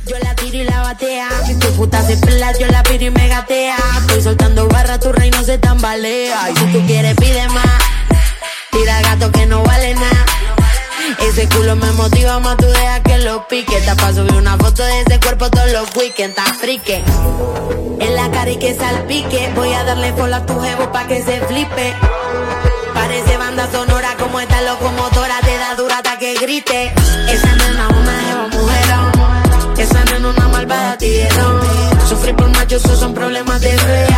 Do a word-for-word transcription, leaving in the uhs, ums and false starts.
Yo la tiro y la batea. Tu puta se pela, yo la piro y me gatea. Estoy soltando barra, tu reino se tambalea. Y si tú quieres pide más. Tira gato que no vale nada. Ese culo me motiva más, tú dejas que lo pique. Te pa' subir una foto de ese cuerpo todos los weekends. Está frique en la cara y que salpique. Voy a darle follow a tu jevo pa' que se flipe. Parece banda sonora como esta locomotora. Te da dura hasta que grite. Esa nena una jeva mujerón. Esa nena una malvada tiguerón. Sufrir por machos, esos son problemas de fea.